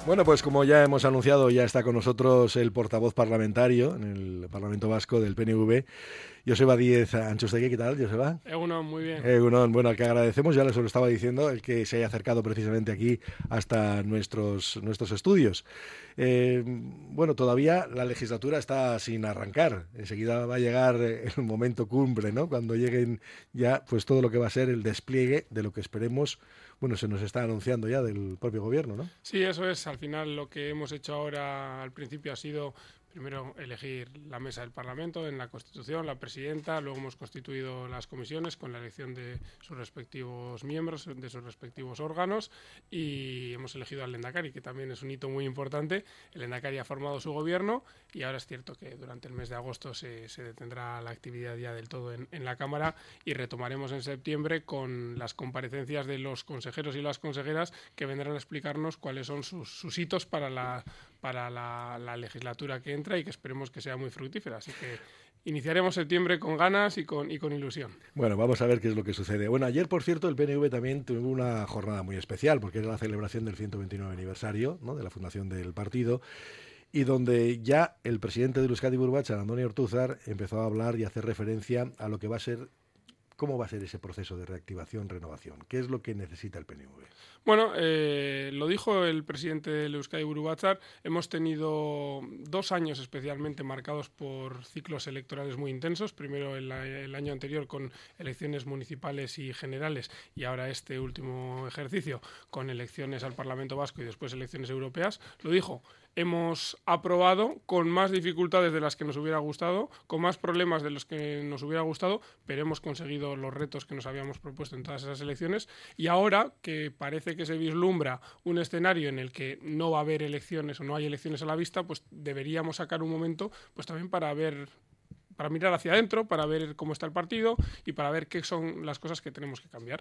Bueno, pues como ya hemos anunciado, ya está con nosotros el portavoz parlamentario en el Parlamento Vasco del PNV, Joseba Díez Antxustegui. ¿Qué tal, Joseba? Egunon, muy bien. Egunon, bueno, al que agradecemos, ya les lo estaba diciendo, el que se haya acercado precisamente aquí hasta nuestros estudios. Bueno, todavía la legislatura está sin arrancar. Enseguida va a llegar el momento cumbre, ¿no? Cuando lleguen ya pues todo lo que va a ser el despliegue de lo que esperemos. Bueno, se nos está anunciando ya del propio gobierno, ¿no? Sí, eso es. Al final lo que hemos hecho ahora al principio ha sido primero elegir la mesa del Parlamento en la Constitución, la presidenta, luego hemos constituido las comisiones con la elección de sus respectivos miembros, de sus respectivos órganos, y hemos elegido al Lehendakari, que también es un hito muy importante. El Lehendakari ha formado su gobierno y ahora es cierto que durante el mes de agosto se detendrá la actividad ya del todo en la Cámara y retomaremos en septiembre con las comparecencias de los consejeros y las consejeras que vendrán a explicarnos cuáles son sus hitos para la legislatura que entra y que esperemos que sea muy fructífera. Así que iniciaremos septiembre con ganas y con ilusión. Bueno, vamos a ver qué es lo que sucede. Bueno, ayer, por cierto, el PNV también tuvo una jornada muy especial, porque era la celebración del 129 aniversario, ¿no?, de la fundación del partido, y donde ya el presidente de Euskadi Buru Batzar, Andoni Ortuzar, empezó a hablar y a hacer referencia a lo que va a ser, cómo va a ser ese proceso de reactivación, renovación. ¿Qué es lo que necesita el PNV? Bueno, lo dijo el presidente del Euskadi Buru Batzar. Hemos tenido 2 años especialmente marcados por ciclos electorales muy intensos. Primero el año anterior con elecciones municipales y generales, y ahora este último ejercicio con elecciones al Parlamento Vasco y después elecciones europeas. Lo dijo. Hemos aprobado con más dificultades de las que nos hubiera gustado, con más problemas de los que nos hubiera gustado, pero hemos conseguido los retos que nos habíamos propuesto en todas esas elecciones. Y ahora que parece que se vislumbra un escenario en el que no va a haber elecciones o no hay elecciones a la vista, pues deberíamos sacar un momento pues también para mirar hacia adentro, para ver cómo está el partido y para ver qué son las cosas que tenemos que cambiar.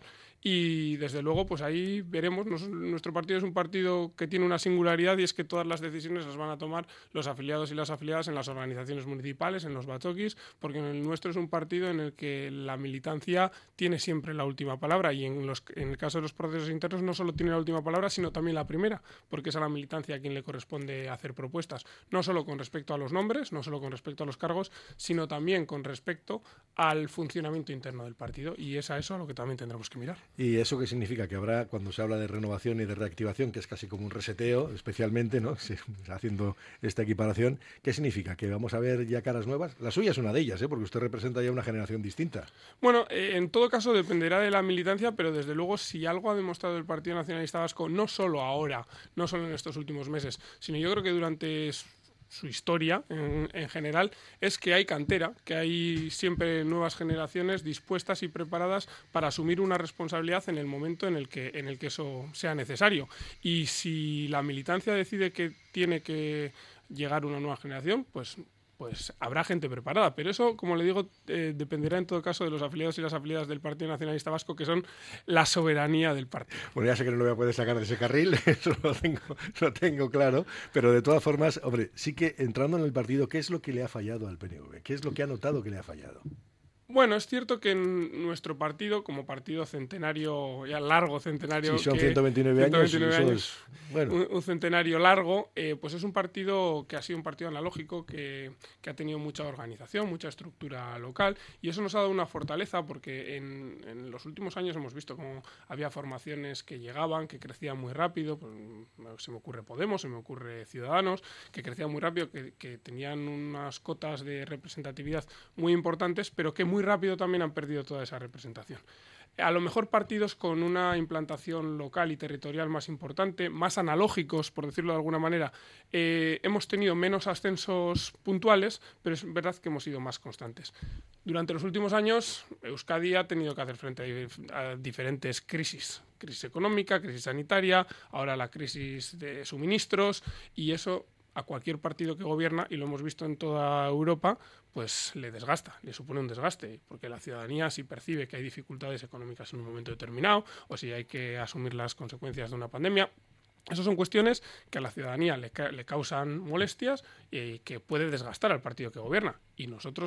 Y desde luego, pues ahí veremos. Nuestro partido es un partido que tiene una singularidad, y es que todas las decisiones las van a tomar los afiliados y las afiliadas en las organizaciones municipales, en los batokis, porque el nuestro es un partido en el que la militancia tiene siempre la última palabra, y en el caso de los procesos internos no solo tiene la última palabra, sino también la primera, porque es a la militancia a quien le corresponde hacer propuestas, no solo con respecto a los nombres, no solo con respecto a los cargos, sino también con respecto al funcionamiento interno del partido, y es a eso a lo que también tendremos que mirar. ¿Y eso qué significa? Que habrá, cuando se habla de renovación y de reactivación, que es casi como un reseteo, especialmente, ¿no?, haciendo esta equiparación, ¿qué significa? ¿Que vamos a ver ya caras nuevas? La suya es una de ellas, porque usted representa ya una generación distinta. Bueno, en todo caso dependerá de la militancia, pero desde luego si algo ha demostrado el Partido Nacionalista Vasco, no solo ahora, no solo en estos últimos meses, sino yo creo que durante su historia en general, es que hay cantera, que hay siempre nuevas generaciones dispuestas y preparadas para asumir una responsabilidad en el momento en el que eso sea necesario. Y si la militancia decide que tiene que llegar una nueva generación, pues habrá gente preparada, pero eso, como le digo, dependerá en todo caso de los afiliados y las afiliadas del Partido Nacionalista Vasco, que son la soberanía del partido. Bueno, ya sé que no lo voy a poder sacar de ese carril, eso lo tengo claro, pero de todas formas, hombre, sí que entrando en el partido, ¿qué es lo que le ha fallado al PNV? ¿Qué es lo que ha notado que le ha fallado? Bueno, es cierto que en nuestro partido, como partido centenario, ya largo centenario... Sí, son 129 años, eso es, bueno. Un centenario largo, pues es un partido que ha sido un partido analógico, que ha tenido mucha organización, mucha estructura local, y eso nos ha dado una fortaleza, porque en los últimos años hemos visto cómo había formaciones que llegaban, que crecían muy rápido, pues, se me ocurre Podemos, se me ocurre Ciudadanos, que crecían muy rápido, que tenían unas cotas de representatividad muy importantes, pero que muy rápido también han perdido toda esa representación. A lo mejor partidos con una implantación local y territorial más importante, más analógicos, por decirlo de alguna manera, hemos tenido menos ascensos puntuales, pero es verdad que hemos sido más constantes. Durante los últimos años, Euskadi ha tenido que hacer frente a diferentes crisis económica, crisis sanitaria, ahora la crisis de suministros, y eso a cualquier partido que gobierna, y lo hemos visto en toda Europa, pues le desgasta, le supone un desgaste, porque la ciudadanía, si percibe que hay dificultades económicas en un momento determinado, o si hay que asumir las consecuencias de una pandemia, esas son cuestiones que a la ciudadanía le causan molestias y que puede desgastar al partido que gobierna. Y nosotros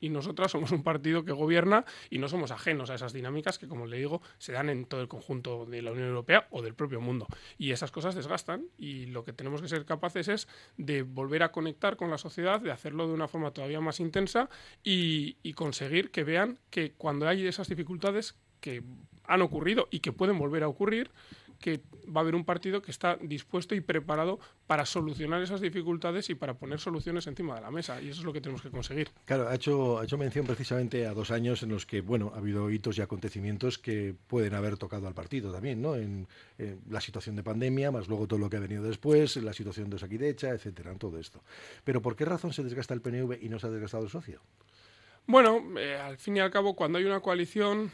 y nosotras somos un partido que gobierna y no somos ajenos a esas dinámicas que, como le digo, se dan en todo el conjunto de la Unión Europea o del propio mundo. Y esas cosas desgastan y lo que tenemos que ser capaces es de volver a conectar con la sociedad, de hacerlo de una forma todavía más intensa y conseguir que vean que cuando hay esas dificultades que han ocurrido y que pueden volver a ocurrir, que va a haber un partido que está dispuesto y preparado para solucionar esas dificultades y para poner soluciones encima de la mesa, y eso es lo que tenemos que conseguir. Claro, ha hecho mención precisamente a 2 años en los que, bueno, ha habido hitos y acontecimientos que pueden haber tocado al partido también, ¿no? En la situación de pandemia, más luego todo lo que ha venido después, la situación de Osakidecha, etcétera, en todo esto. Pero ¿por qué razón se desgasta el PNV y no se ha desgastado el socio? Bueno, al fin y al cabo, cuando hay una coalición,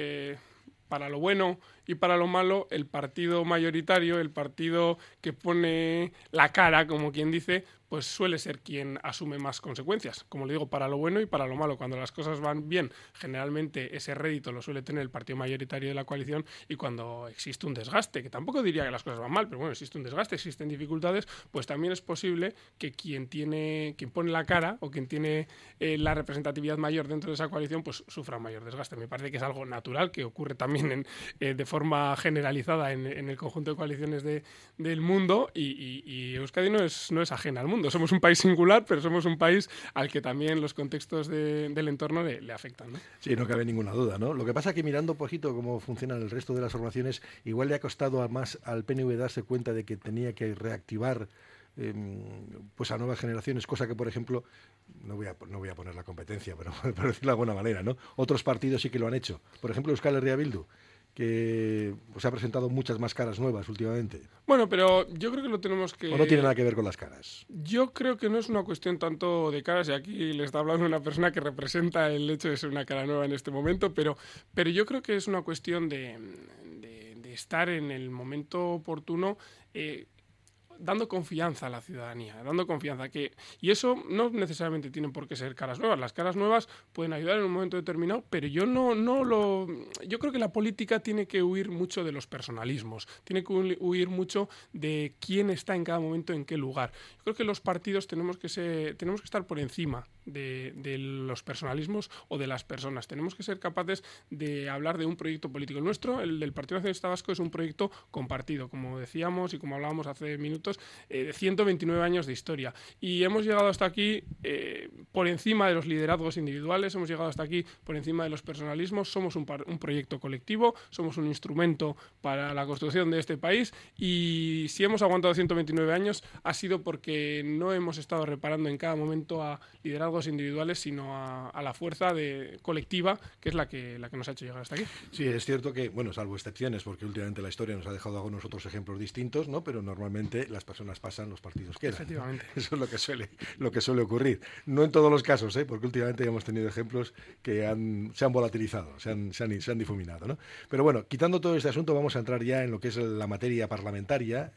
para lo bueno y para lo malo, el partido mayoritario, el partido que pone la cara, como quien dice, pues suele ser quien asume más consecuencias. Como le digo, para lo bueno y para lo malo. Cuando las cosas van bien, generalmente ese rédito lo suele tener el partido mayoritario de la coalición, y cuando existe un desgaste, que tampoco diría que las cosas van mal, pero bueno, existe un desgaste, existen dificultades, pues también es posible que quien pone la cara o quien tiene la representatividad mayor dentro de esa coalición, pues sufra mayor desgaste. Me parece que es algo natural, que ocurre también de forma generalizada en el conjunto de coaliciones del mundo, y Euskadi no es ajena al mundo. Somos un país singular, pero somos un país al que también los contextos del entorno le afectan, ¿no? Sí, no cabe ninguna duda, ¿no? Lo que pasa es que mirando un poquito cómo funcionan el resto de las formaciones, igual le ha costado más al PNV darse cuenta de que tenía que reactivar pues a nuevas generaciones, cosa que, por ejemplo, no voy a poner la competencia, pero por decirlo de alguna manera, ¿no? Otros partidos sí que lo han hecho. Por ejemplo, Euskal Herria Bildu, que pues, ha presentado muchas más caras nuevas últimamente. Bueno, pero yo creo que lo tenemos que... ¿O no tiene nada que ver con las caras? Yo creo que no es una cuestión tanto de caras, y aquí le está hablando una persona que representa el hecho de ser una cara nueva en este momento, pero yo creo que es una cuestión de estar en el momento oportuno, dando confianza a la ciudadanía, dando confianza y eso no necesariamente tienen por qué ser caras nuevas. Las caras nuevas pueden ayudar en un momento determinado, pero yo creo que la política tiene que huir mucho de los personalismos, tiene que huir mucho de quién está en cada momento en qué lugar. Yo creo que los partidos tenemos que estar por encima de los personalismos o de las personas. Tenemos que ser capaces de hablar de un proyecto político. El nuestro, el del Partido Nacionalista Vasco, es un proyecto compartido, como decíamos y como hablábamos hace minutos, 129 años de historia. Y hemos llegado hasta aquí por encima de los liderazgos individuales, hemos llegado hasta aquí por encima de los personalismos. Somos un proyecto colectivo, somos un instrumento para la construcción de este país, y si hemos aguantado 129 años ha sido porque no hemos estado reparando en cada momento a liderazgos individuales, sino a la fuerza colectiva, que es la que nos ha hecho llegar hasta aquí. Sí, es cierto que, bueno, salvo excepciones, porque últimamente la historia nos ha dejado algunos otros ejemplos distintos, ¿no? Pero normalmente las personas pasan, los partidos quedan. Efectivamente. Eso es lo que suele ocurrir. No en todos los casos, porque últimamente hemos tenido ejemplos que se han volatilizado, se han difuminado, ¿no? Pero bueno, quitando todo este asunto, vamos a entrar ya en lo que es la materia parlamentaria.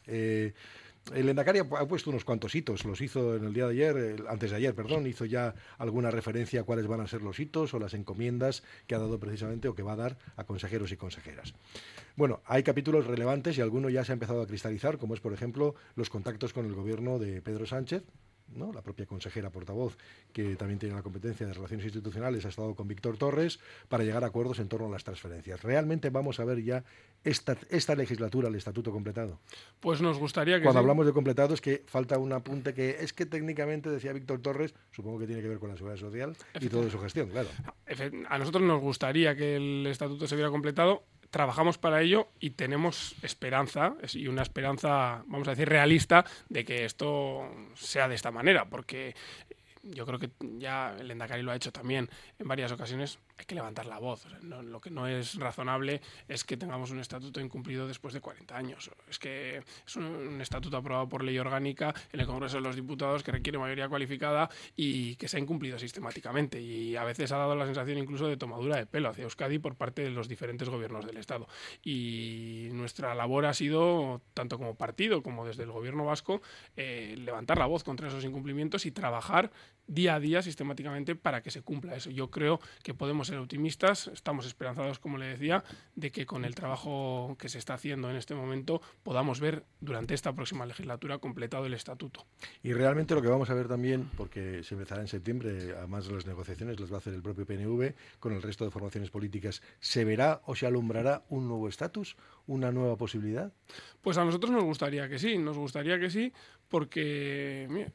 El Lehendakari ha puesto unos cuantos hitos, los hizo en el día de ayer, antes de ayer, hizo ya alguna referencia a cuáles van a ser los hitos o las encomiendas que ha dado precisamente o que va a dar a consejeros y consejeras. Bueno, hay capítulos relevantes y alguno ya se ha empezado a cristalizar, como es, por ejemplo, los contactos con el gobierno de Pedro Sánchez, ¿no? La propia consejera portavoz, que también tiene la competencia de relaciones institucionales, ha estado con Víctor Torres para llegar a acuerdos en torno a las transferencias. ¿Realmente vamos a ver ya esta legislatura el estatuto completado? Pues nos gustaría que Cuando hablamos de completado es que falta un apunte que es que técnicamente, decía Víctor Torres, supongo que tiene que ver con la seguridad social y toda su gestión, claro. A nosotros nos gustaría que el estatuto se hubiera completado. Trabajamos para ello y tenemos esperanza, y una esperanza, vamos a decir, realista, de que esto sea de esta manera, porque yo creo que ya el Lehendakari lo ha hecho también en varias ocasiones. Hay que levantar la voz. O sea, lo que no es razonable es que tengamos un estatuto incumplido después de 40 años. Es que es un estatuto aprobado por ley orgánica en el Congreso de los Diputados, que requiere mayoría cualificada y que se ha incumplido sistemáticamente. Y a veces ha dado la sensación incluso de tomadura de pelo hacia Euskadi por parte de los diferentes gobiernos del Estado. Y nuestra labor ha sido, tanto como partido como desde el gobierno vasco, levantar la voz contra esos incumplimientos y trabajar día a día sistemáticamente para que se cumpla eso. Yo creo que podemos ser optimistas, estamos esperanzados, como le decía, de que con el trabajo que se está haciendo en este momento podamos ver durante esta próxima legislatura completado el estatuto. Y realmente lo que vamos a ver también, porque se empezará en septiembre, además de las negociaciones las va a hacer el propio PNV con el resto de formaciones políticas, ¿se verá o se alumbrará un nuevo estatus, una nueva posibilidad? Pues a nosotros nos gustaría que sí, porque mira,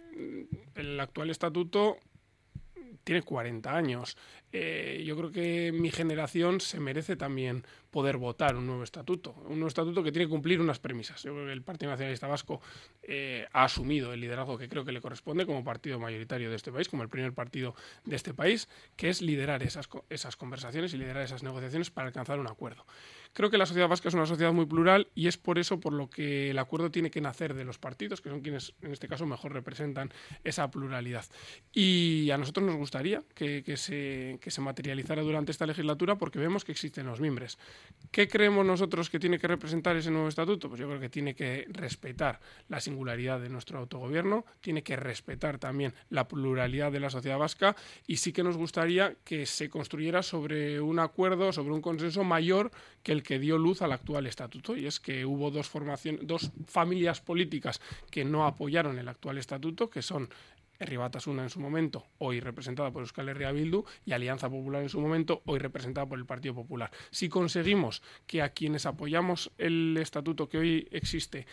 el actual estatuto tiene 40 años. Yo creo que mi generación se merece también poder votar un nuevo estatuto que tiene que cumplir unas premisas. Yo creo que el Partido Nacionalista Vasco ha asumido el liderazgo que creo que le corresponde como partido mayoritario de este país, como el primer partido de este país, que es liderar esas conversaciones y liderar esas negociaciones para alcanzar un acuerdo. Creo que la sociedad vasca es una sociedad muy plural y es por eso por lo que el acuerdo tiene que nacer de los partidos, que son quienes en este caso mejor representan esa pluralidad. Y a nosotros nos gustaría que se materializara durante esta legislatura porque vemos que existen los mimbres. ¿Qué creemos nosotros que tiene que representar ese nuevo estatuto? Pues yo creo que tiene que respetar la singularidad de nuestro autogobierno, tiene que respetar también la pluralidad de la sociedad vasca y sí que nos gustaría que se construyera sobre un acuerdo, sobre un consenso mayor que el que dio luz al actual estatuto, y es que hubo dos familias políticas que no apoyaron el actual estatuto, que son Herri Batasuna en su momento, hoy representada por Euskal Herria Bildu, y Alianza Popular en su momento, hoy representada por el Partido Popular. Si conseguimos que a quienes apoyamos el estatuto que hoy existe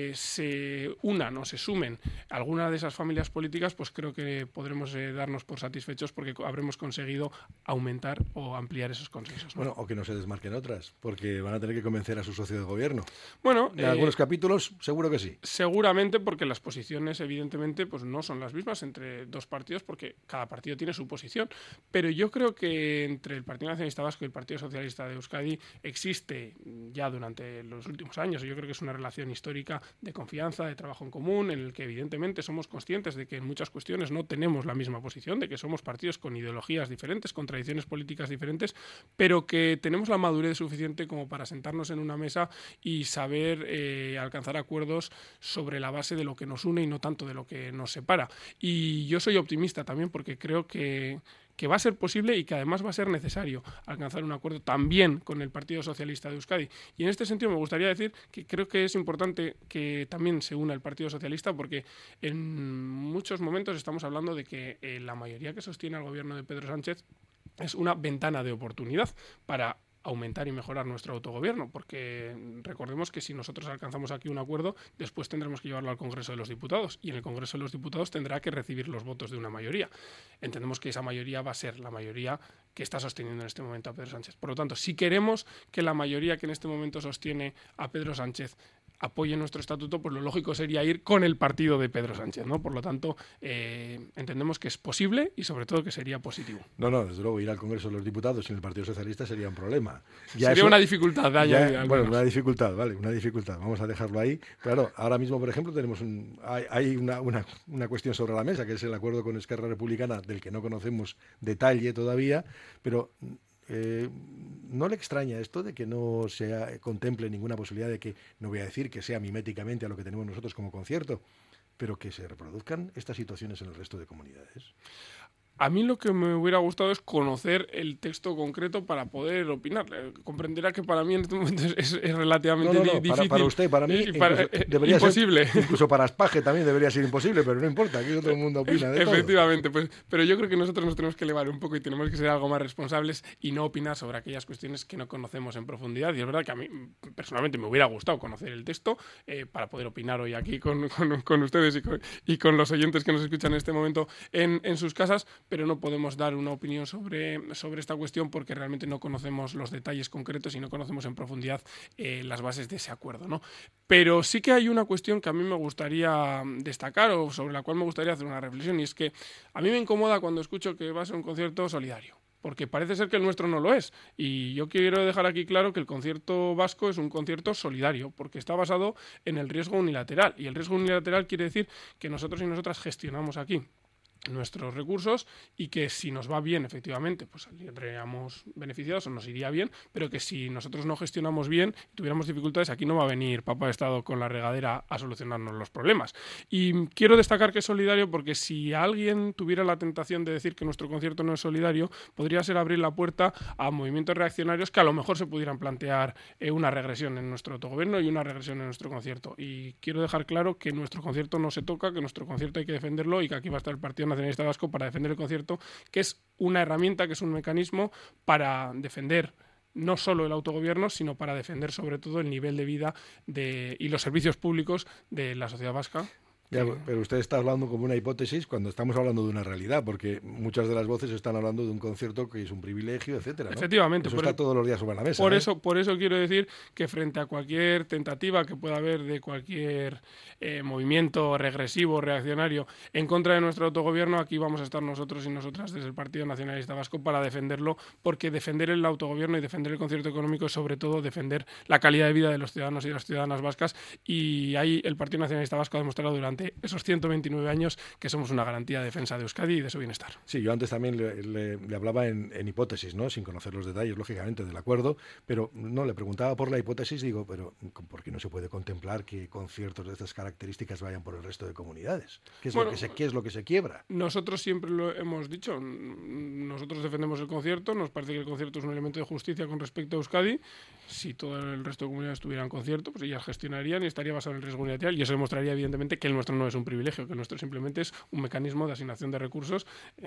se unan o se sumen alguna de esas familias políticas, pues creo que podremos darnos por satisfechos porque habremos conseguido aumentar o ampliar esos consensos, ¿no? Bueno, o que no se desmarquen otras, porque van a tener que convencer a su socio de gobierno. Bueno, en algunos capítulos seguro que sí. Seguramente, porque las posiciones evidentemente pues no son las mismas entre dos partidos, porque cada partido tiene su posición, pero yo creo que entre el Partido Nacionalista Vasco y el Partido Socialista de Euskadi existe ya durante los últimos años, yo creo que es una relación histórica de confianza, de trabajo en común, en el que evidentemente somos conscientes de que en muchas cuestiones no tenemos la misma posición, de que somos partidos con ideologías diferentes, con tradiciones políticas diferentes, pero que tenemos la madurez suficiente como para sentarnos en una mesa y saber alcanzar acuerdos sobre la base de lo que nos une y no tanto de lo que nos separa. Y yo soy optimista también porque creo que va a ser posible y que además va a ser necesario alcanzar un acuerdo también con el Partido Socialista de Euskadi. Y en este sentido me gustaría decir que creo que es importante que también se una el Partido Socialista porque en muchos momentos estamos hablando de que la mayoría que sostiene al gobierno de Pedro Sánchez es una ventana de oportunidad para aumentar y mejorar nuestro autogobierno, porque recordemos que si nosotros alcanzamos aquí un acuerdo, después tendremos que llevarlo al Congreso de los Diputados y en el Congreso de los Diputados tendrá que recibir los votos de una mayoría. Entendemos que esa mayoría va a ser la mayoría que está sosteniendo en este momento a Pedro Sánchez. Por lo tanto, si queremos que la mayoría que en este momento sostiene a Pedro Sánchez apoye nuestro estatuto, pues lo lógico sería ir con el partido de Pedro Sánchez, ¿no? Por lo tanto, entendemos que es posible y sobre todo que sería positivo. No, desde luego ir al Congreso de los Diputados sin el Partido Socialista sería un problema. Sería una dificultad. Bueno, una dificultad, vale, una dificultad. Vamos a dejarlo ahí. Claro, ahora mismo, por ejemplo, tenemos hay una cuestión sobre la mesa, que es el acuerdo con Esquerra Republicana, del que no conocemos detalle todavía, pero ¿no le extraña esto de que no se contemple ninguna posibilidad de que, no voy a decir que sea miméticamente a lo que tenemos nosotros como concierto, pero que se reproduzcan estas situaciones en el resto de comunidades? A mí lo que me hubiera gustado es conocer el texto concreto para poder opinar. Comprenderá que para mí en este momento es relativamente difícil. Para usted, para mí, debería imposible. Ser, incluso para Aspaje también debería ser imposible, pero no importa, aquí todo el mundo opina de todo. Efectivamente, pues, pero yo creo que nosotros nos tenemos que elevar un poco y tenemos que ser algo más responsables y no opinar sobre aquellas cuestiones que no conocemos en profundidad. Y es verdad que a mí, personalmente, me hubiera gustado conocer el texto para poder opinar hoy aquí con ustedes y con los oyentes que nos escuchan en este momento en sus casas, pero no podemos dar una opinión sobre esta cuestión porque realmente no conocemos los detalles concretos y no conocemos en profundidad las bases de ese acuerdo, ¿no? Pero sí que hay una cuestión que a mí me gustaría destacar o sobre la cual me gustaría hacer una reflexión, y es que a mí me incomoda cuando escucho que va a ser un concierto solidario, porque parece ser que el nuestro no lo es. Y yo quiero dejar aquí claro que el concierto vasco es un concierto solidario, porque está basado en el riesgo unilateral. Y el riesgo unilateral quiere decir que nosotros y nosotras gestionamos aquí nuestros recursos y que si nos va bien, efectivamente, pues saldríamos beneficiados o nos iría bien, pero que si nosotros no gestionamos bien y tuviéramos dificultades, aquí no va a venir Papá de Estado con la regadera a solucionarnos los problemas. Y quiero destacar que es solidario porque si alguien tuviera la tentación de decir que nuestro concierto no es solidario, podría ser abrir la puerta a movimientos reaccionarios que a lo mejor se pudieran plantear una regresión en nuestro autogobierno y una regresión en nuestro concierto. Y quiero dejar claro que nuestro concierto no se toca, que nuestro concierto hay que defenderlo y que aquí va a estar el Partido Nacionalista Vasco para defender el concierto, que es una herramienta, que es un mecanismo para defender no solo el autogobierno, sino para defender sobre todo el nivel de vida y los servicios públicos de la sociedad vasca. Ya, pero usted está hablando como una hipótesis cuando estamos hablando de una realidad, porque muchas de las voces están hablando de un concierto que es un privilegio, etcétera, ¿no? Efectivamente. Eso está todos los días sobre la mesa. Por eso quiero decir que frente a cualquier tentativa que pueda haber de cualquier movimiento regresivo, reaccionario, en contra de nuestro autogobierno, aquí vamos a estar nosotros y nosotras desde el Partido Nacionalista Vasco para defenderlo, porque defender el autogobierno y defender el concierto económico es sobre todo defender la calidad de vida de los ciudadanos y las ciudadanas vascas, y ahí el Partido Nacionalista Vasco ha demostrado durante esos 129 años que somos una garantía de defensa de Euskadi y de su bienestar. Sí, yo antes también le hablaba en hipótesis, ¿no? Sin conocer los detalles, lógicamente, del acuerdo, pero no le preguntaba por la hipótesis, digo, pero ¿por qué no se puede contemplar que conciertos de estas características vayan por el resto de comunidades? ¿Qué es lo que se quiebra? Nosotros siempre lo hemos dicho, nosotros defendemos el concierto, nos parece que el concierto es un elemento de justicia con respecto a Euskadi. Si todo el resto de comunidades tuvieran concierto, pues ellas gestionarían y estaría basado en el riesgo unilateral, y eso demostraría evidentemente que el nuestro no es un privilegio, que el nuestro simplemente es un mecanismo de asignación de recursos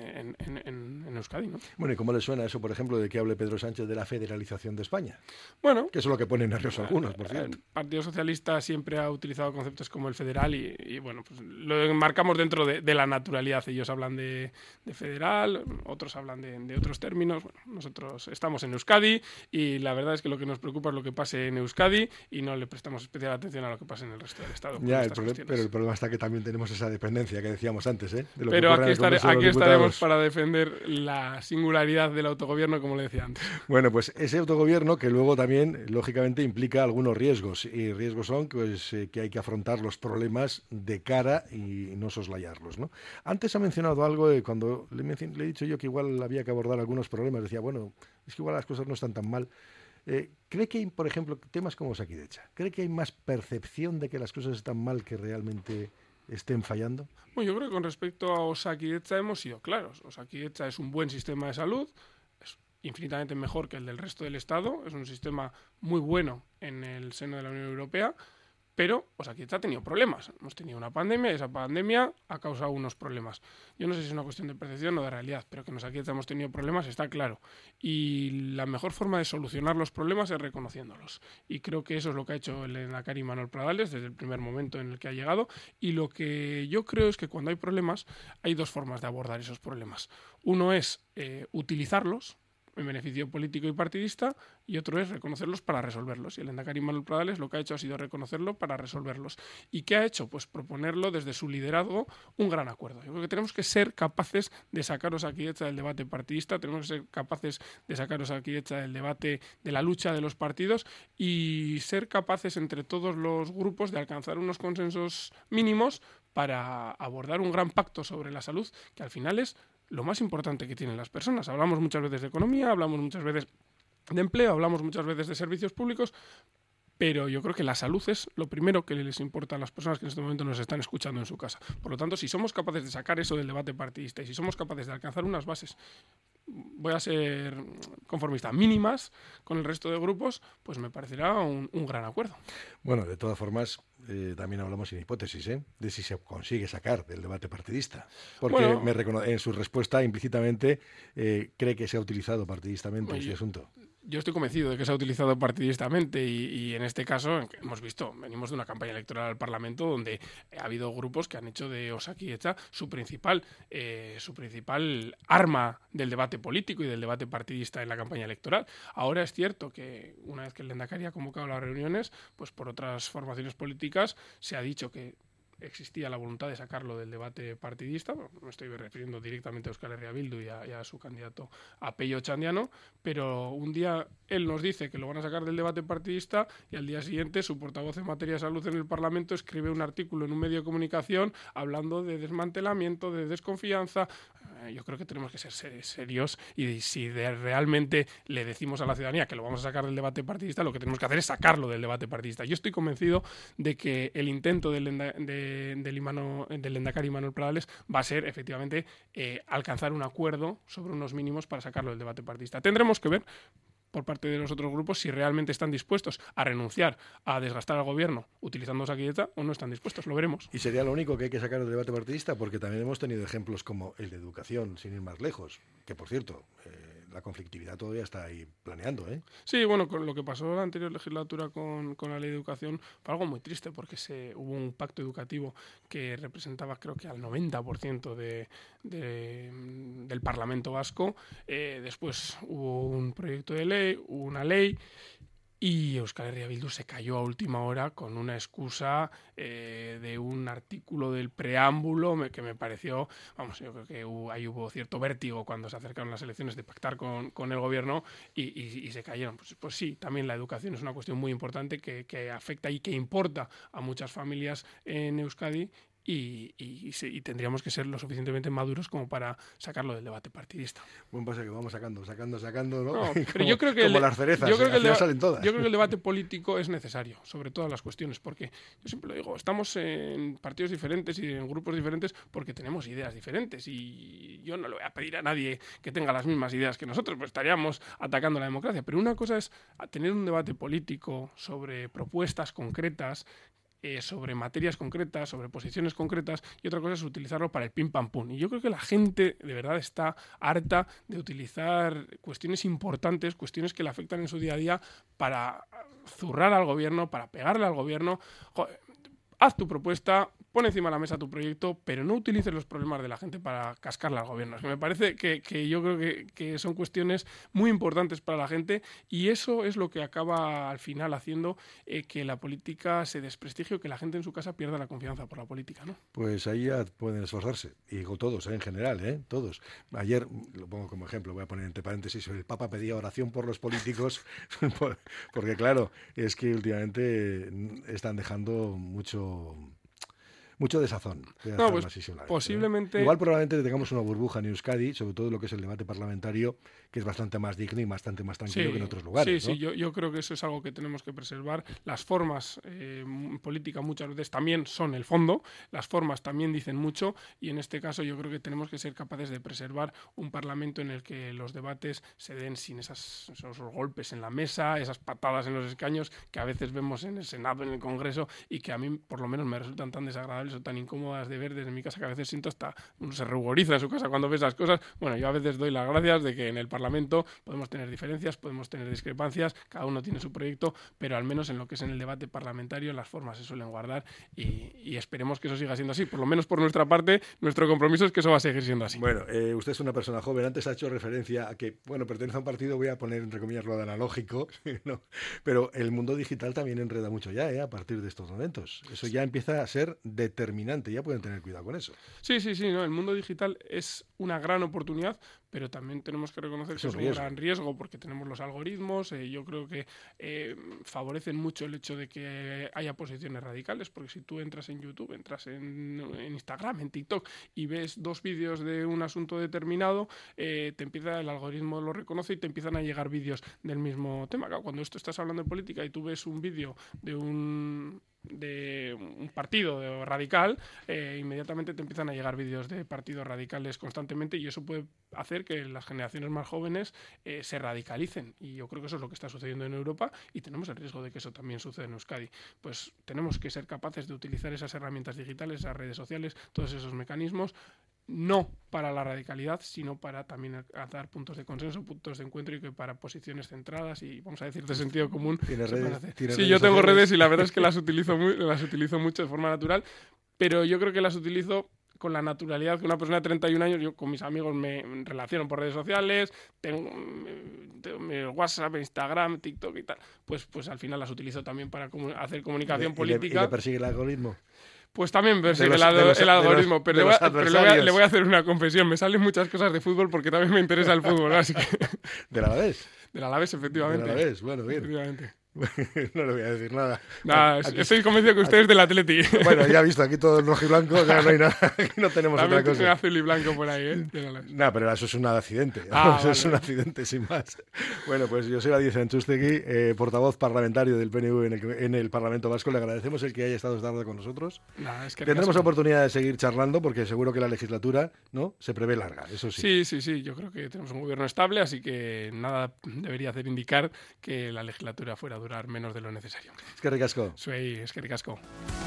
en Euskadi, ¿no? Bueno, ¿y cómo le suena eso, por ejemplo, de que hable Pedro Sánchez de la federalización de España? Bueno, que eso es lo que pone nerviosos algunos, por cierto. El Partido Socialista siempre ha utilizado conceptos como el federal y bueno, pues lo enmarcamos dentro de la naturalidad. Ellos hablan de federal, otros hablan de otros términos. Bueno, nosotros estamos en Euskadi y la verdad es que lo que nos preocupa es lo que pase en Euskadi y no le prestamos especial atención a lo que pase en el resto del Estado. Ya, pero el problema está que también tenemos esa dependencia que decíamos antes, ¿eh? De lo pero que aquí estaremos para defender la singularidad del autogobierno, como le decía antes. Bueno, pues ese autogobierno que luego también, lógicamente, implica algunos riesgos. Y riesgos son pues, que hay que afrontar los problemas de cara y no soslayarlos, ¿no? Antes ha mencionado algo de cuando le he dicho yo que igual había que abordar algunos problemas. Decía, bueno, es que igual las cosas no están tan mal. ¿Cree que hay, por ejemplo, temas como Osakidetza? ¿Cree que hay más percepción de que las cosas están mal que realmente estén fallando? Bueno, yo creo que con respecto a Osakidetza hemos sido claros. Osakidetza es un buen sistema de salud, es infinitamente mejor que el del resto del Estado, es un sistema muy bueno en el seno de la Unión Europea, pero Osakidetza ha tenido problemas. Hemos tenido una pandemia y esa pandemia ha causado unos problemas. Yo no sé si es una cuestión de percepción o de realidad, pero que en Osakidetza hemos tenido problemas está claro. Y la mejor forma de solucionar los problemas es reconociéndolos. Y creo que eso es lo que ha hecho el Lehendakari Manuel Pradales desde el primer momento en el que ha llegado. Y lo que yo creo es que cuando hay problemas, hay dos formas de abordar esos problemas. Uno es utilizarlos en beneficio político y partidista, y otro es reconocerlos para resolverlos. Y el Lehendakari Manuel Pradales lo que ha hecho ha sido reconocerlo para resolverlos. ¿Y qué ha hecho? Pues proponerlo desde su liderazgo un gran acuerdo. Yo creo que tenemos que ser capaces de sacar Osakidetza del debate partidista, tenemos que ser capaces de sacar Osakidetza del debate de la lucha de los partidos y ser capaces entre todos los grupos de alcanzar unos consensos mínimos para abordar un gran pacto sobre la salud, que al final es lo más importante que tienen las personas. Hablamos muchas veces de economía, hablamos muchas veces de empleo, hablamos muchas veces de servicios públicos, pero yo creo que la salud es lo primero que les importa a las personas que en este momento nos están escuchando en su casa. Por lo tanto, si somos capaces de sacar eso del debate partidista y si somos capaces de alcanzar unas bases, voy a ser conformista, mínimas con el resto de grupos, pues me parecerá un gran acuerdo. Bueno, de todas formas, también hablamos sin hipótesis, de si se consigue sacar del debate partidista. Porque bueno, en su respuesta implícitamente cree que se ha utilizado partidistamente ese asunto. Yo estoy convencido de que se ha utilizado partidistamente y en este caso hemos visto, venimos de una campaña electoral al Parlamento donde ha habido grupos que han hecho de Osakidetza su principal arma del debate político y del debate partidista en la campaña electoral. Ahora es cierto que una vez que el Lehendakari ha convocado las reuniones, pues por otras formaciones políticas se ha dicho que existía la voluntad de sacarlo del debate partidista. Bueno, me estoy refiriendo directamente a Euskal Herria Bildu y a su candidato a Pello Chandiano, pero un día él nos dice que lo van a sacar del debate partidista y al día siguiente su portavoz en materia de salud en el Parlamento escribe un artículo en un medio de comunicación hablando de desmantelamiento, de desconfianza. Yo creo que tenemos que ser serios y si realmente le decimos a la ciudadanía que lo vamos a sacar del debate partidista, lo que tenemos que hacer es sacarlo del debate partidista. Yo estoy convencido de que el intento del lehendakari Manuel Pradales va a ser efectivamente alcanzar un acuerdo sobre unos mínimos para sacarlo del debate partidista. Tendremos que ver por parte de los otros grupos si realmente están dispuestos a renunciar a desgastar al gobierno utilizando Osakidecha o no están dispuestos, lo veremos. Y sería lo único que hay que sacar del debate partidista, porque también hemos tenido ejemplos como el de educación, sin ir más lejos, que por cierto, la conflictividad todavía está ahí planeando, ¿eh? Sí, bueno, con lo que pasó en la anterior legislatura con la ley de educación fue algo muy triste porque hubo un pacto educativo que representaba creo que al 90% del Parlamento vasco. Después hubo un proyecto de ley, hubo una ley y Euskal Herria Bildu se cayó a última hora con una excusa de un artículo del preámbulo que me pareció, vamos, yo creo que ahí hubo cierto vértigo cuando se acercaron las elecciones de pactar con el gobierno y se cayeron. Pues sí, también la educación es una cuestión muy importante que afecta y que importa a muchas familias en Euskadi. Y tendríamos que ser lo suficientemente maduros como para sacarlo del debate partidista. Buen pasa que vamos sacando, ¿no? No, pero yo creo que como las cerezas, al final salen todas. Yo creo que el debate político es necesario, sobre todas las cuestiones, porque yo siempre lo digo, estamos en partidos diferentes y en grupos diferentes porque tenemos ideas diferentes y yo no le voy a pedir a nadie que tenga las mismas ideas que nosotros, pues estaríamos atacando la democracia. Pero una cosa es tener un debate político sobre propuestas concretas, sobre materias concretas, sobre posiciones concretas, y otra cosa es utilizarlo para el pim pam pum. Y yo creo que la gente de verdad está harta de utilizar cuestiones importantes, cuestiones que le afectan en su día a día para zurrar al gobierno, para pegarle al gobierno. Joder, haz tu propuesta, pon encima de la mesa tu proyecto, pero no utilices los problemas de la gente para cascarle al gobierno. Es que me parece que yo creo que son cuestiones muy importantes para la gente y eso es lo que acaba al final haciendo que la política se desprestigie o que la gente en su casa pierda la confianza por la política, ¿no? Pues ahí ya pueden esforzarse, y digo todos, en general, todos. Ayer, lo pongo como ejemplo, voy a poner entre paréntesis, el Papa pedía oración por los políticos, porque claro, es que últimamente están dejando mucho desazón. No, pues posiblemente... Igual probablemente tengamos una burbuja en Euskadi, sobre todo lo que es el debate parlamentario, que es bastante más digno y bastante más tranquilo que en otros lugares. Sí, ¿no? Yo creo que eso es algo que tenemos que preservar. Las formas políticas muchas veces también son el fondo, las formas también dicen mucho y en este caso yo creo que tenemos que ser capaces de preservar un parlamento en el que los debates se den sin esos golpes en la mesa, esas patadas en los escaños que a veces vemos en el Senado, en el Congreso y que a mí por lo menos me resultan tan desagradables o tan incómodas de ver desde mi casa que a veces siento hasta uno se ruboriza en su casa cuando ve esas cosas. Bueno, yo a veces doy las gracias de que en el Parlamento podemos tener diferencias, podemos tener discrepancias, cada uno tiene su proyecto, pero al menos en lo que es en el debate parlamentario las formas se suelen guardar y esperemos que eso siga siendo así. Por lo menos por nuestra parte, nuestro compromiso es que eso va a seguir siendo así. Bueno, usted es una persona joven, antes ha hecho referencia a que, bueno, pertenece a un partido, voy a poner entre comillas lo de analógico, ¿no? Pero el mundo digital también enreda mucho ya, a partir de estos momentos. Eso ya empieza a ser determinante, ya pueden tener cuidado con eso. Sí, no, el mundo digital es una gran oportunidad, pero también tenemos que reconocer que es un gran riesgo porque tenemos los algoritmos, yo creo que favorecen mucho el hecho de que haya posiciones radicales, porque si tú entras en YouTube, entras en Instagram, en TikTok y ves 2 vídeos de un asunto determinado, el algoritmo lo reconoce y te empiezan a llegar vídeos del mismo tema. Claro, cuando esto estás hablando de política y tú ves un vídeo de un partido radical, inmediatamente te empiezan a llegar vídeos de partidos radicales constantemente y eso puede hacer que las generaciones más jóvenes se radicalicen y yo creo que eso es lo que está sucediendo en Europa y tenemos el riesgo de que eso también suceda en Euskadi. Pues tenemos que ser capaces de utilizar esas herramientas digitales, esas redes sociales, todos esos mecanismos, no para la radicalidad, sino para también dar puntos de consenso, puntos de encuentro y que para posiciones centradas y, vamos a decir, de sentido común. Sí, yo tengo redes y la verdad es que las utilizo mucho de forma natural, pero yo creo que las utilizo con la naturalidad que una persona de 31 años, yo con mis amigos me relaciono por redes sociales, tengo mi WhatsApp, Instagram, TikTok y tal, pues al final las utilizo también para hacer comunicación política. ¿Y le persigue el algoritmo? Pues también persigue de los- el algoritmo, de pero los le voy a hacer una confesión. Me salen muchas cosas de fútbol porque también me interesa el fútbol, así que... ¿Del Alavés? Del Alavés, efectivamente. Del Alavés, bueno, bien. Efectivamente. No le voy a decir nada. Nada, Aquí- estoy convencido que usted es del Atleti. Bueno, ya he visto, aquí todo es rojo y blanco, o sea, no hay nada, aquí no tenemos También otra tiene cosa. azul y blanco por ahí, ¿eh? Del Alavés. No, pero eso es un accidente. Ah, Eso es vale. un accidente sin más. Bueno, pues Joseba Díez Antxustegui, portavoz parlamentario del PNV en el Parlamento Vasco, le agradecemos el que haya estado esta tarde con nosotros. Nada, es que Tendremos oportunidad de seguir charlando porque seguro que la legislatura, ¿no?, se prevé larga, eso sí. Sí. Yo creo que tenemos un gobierno estable, así que nada debería hacer indicar que la legislatura fuera a durar menos de lo necesario. Es que ricasco. Soy eskerrik asko.